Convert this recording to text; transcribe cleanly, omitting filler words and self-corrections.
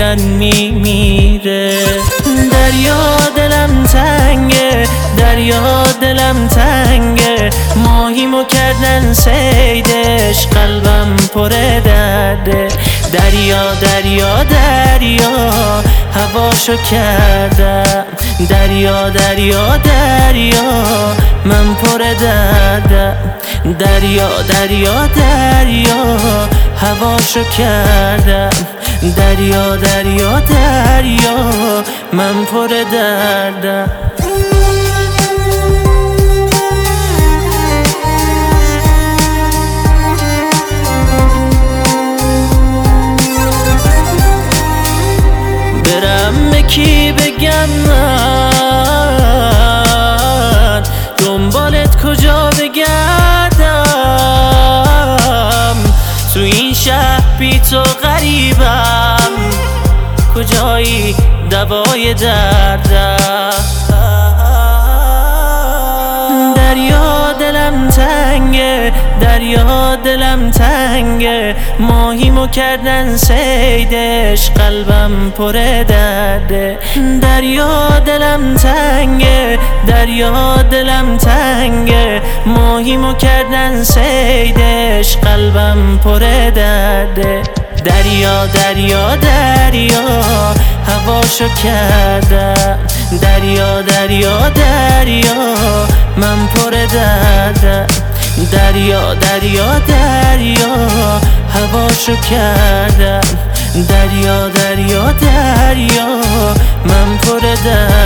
میرن میمیره. دریا دلم تنگه، دریا دلم تنگه، ماهیمو کردن صیدش، قلبم پر درده. دریا دریا دریا هواشو کردم، دریا دریا دریا من پر دردم. دریا دریا دریا هواشو کردم، دریا دریا دریا من پر دردم. برم به کی بگم من دنبالت کجا بگردم؟ تو این شهر بی تو غریبم، کجایی دوای دردم؟ دریا دلم تنگه، دریا دلم تنگه، ماهیمو کردن صیدش، قلبم پر درده. دریا دلم تنگه، دریا دلم تنگه، ماهیمو کردن صیدش، قلبم پر درده. دریا دریا دریا هواشو کردم، دریا دریا دریا من پر دردم. دریا دریا دریا هواشو کردم، دریا دریا دریا من پر دردم.